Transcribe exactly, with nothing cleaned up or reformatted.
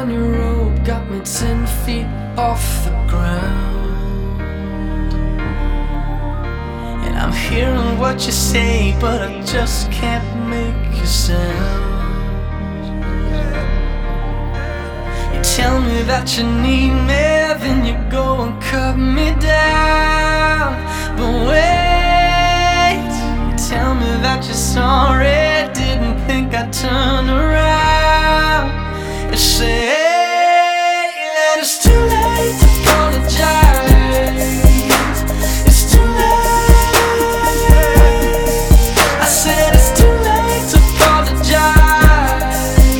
down your road got me ten feet off the ground. And I'm hearing what you say, but I just can't make a sound. You tell me that you need me, then you go and cut me down. But wait, you tell me that you're sorry, didn't think I'd turn around.